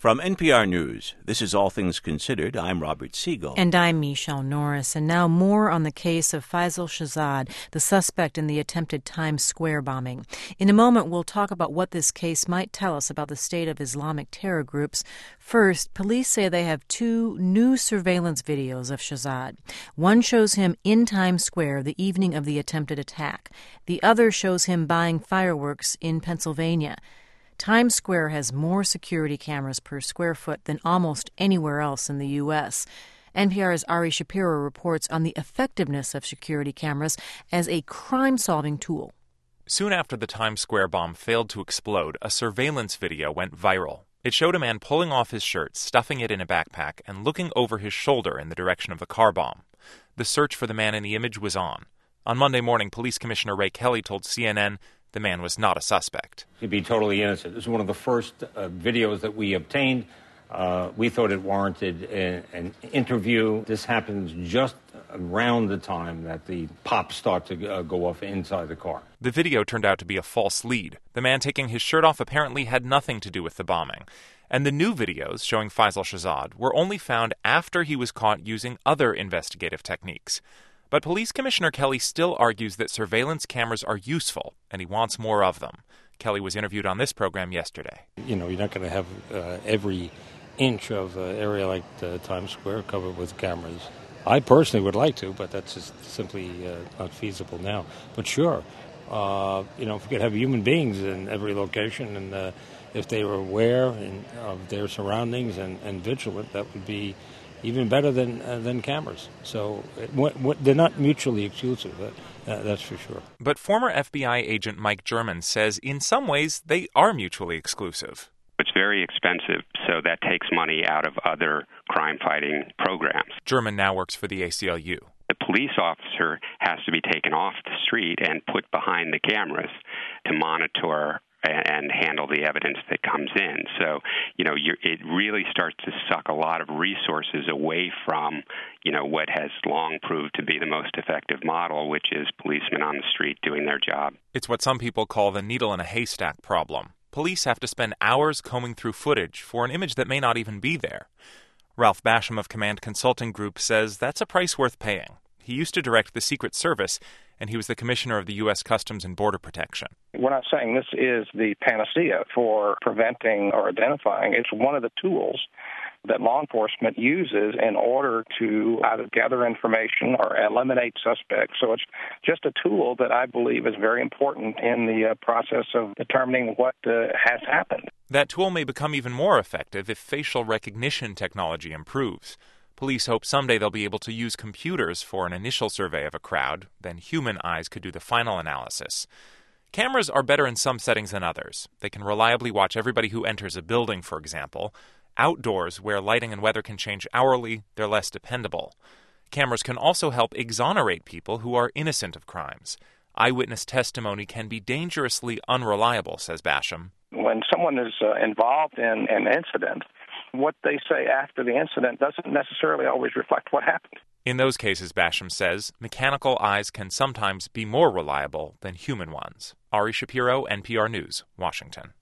From NPR News, this is All Things Considered. I'm Robert Siegel. And I'm Michelle Norris. And now more on the case of Faisal Shahzad, the suspect in the attempted Times Square bombing. In a moment, we'll talk about what this case might tell us about the state of Islamic terror groups. First, police say they have two new surveillance videos of Shahzad. One shows him in Times Square the evening of the attempted attack. The other shows him buying fireworks in Pennsylvania. Times Square has more security cameras per square foot than almost anywhere else in the U.S. NPR's Ari Shapiro reports on the effectiveness of security cameras as a crime-solving tool. Soon after the Times Square bomb failed to explode, a surveillance video went viral. It showed a man pulling off his shirt, stuffing it in a backpack, and looking over his shoulder in the direction of the car bomb. The search for the man in the image was on. On Monday morning, Police Commissioner Ray Kelly told CNN the man was not a suspect. He'd be totally innocent. This is one of the first videos that we obtained. We thought it warranted an interview. This happens just around the time that the pops start to go off inside the car. The video turned out to be a false lead. The man taking his shirt off apparently had nothing to do with the bombing. And the new videos showing Faisal Shahzad were only found after he was caught using other investigative techniques. But Police Commissioner Kelly still argues that surveillance cameras are useful, and he wants more of them. Kelly was interviewed on this program yesterday. You know, you're not going to have every inch of area like Times Square covered with cameras. I personally would like to, but that's just simply not feasible now. But sure, if we could have human beings in every location, and if they were aware of their surroundings and vigilant, that would be even better than cameras. So they're not mutually exclusive, that's for sure. But former FBI agent Mike German says in some ways they are mutually exclusive. It's very expensive, so that takes money out of other crime-fighting programs. German now works for the ACLU. The police officer has to be taken off the street and put behind the cameras to monitor and handle the evidence that comes in. So, it really starts to suck a lot of resources away from, what has long proved to be the most effective model, which is policemen on the street doing their job. It's what some people call the needle in a haystack problem. Police have to spend hours combing through footage for an image that may not even be there. Ralph Basham of Command Consulting Group says that's a price worth paying. He used to direct the Secret Service, and he was the commissioner of the U.S. Customs and Border Protection. We're not saying this is the panacea for preventing or identifying. It's one of the tools that law enforcement uses in order to either gather information or eliminate suspects. So it's just a tool that I believe is very important in the process of determining what has happened. That tool may become even more effective if facial recognition technology improves. Police hope someday they'll be able to use computers for an initial survey of a crowd, then human eyes could do the final analysis. Cameras are better in some settings than others. They can reliably watch everybody who enters a building, for example. Outdoors, where lighting and weather can change hourly, they're less dependable. Cameras can also help exonerate people who are innocent of crimes. Eyewitness testimony can be dangerously unreliable, says Basham. When someone is involved in an incident, what they say after the incident doesn't necessarily always reflect what happened. In those cases, Basham says, mechanical eyes can sometimes be more reliable than human ones. Ari Shapiro, NPR News, Washington.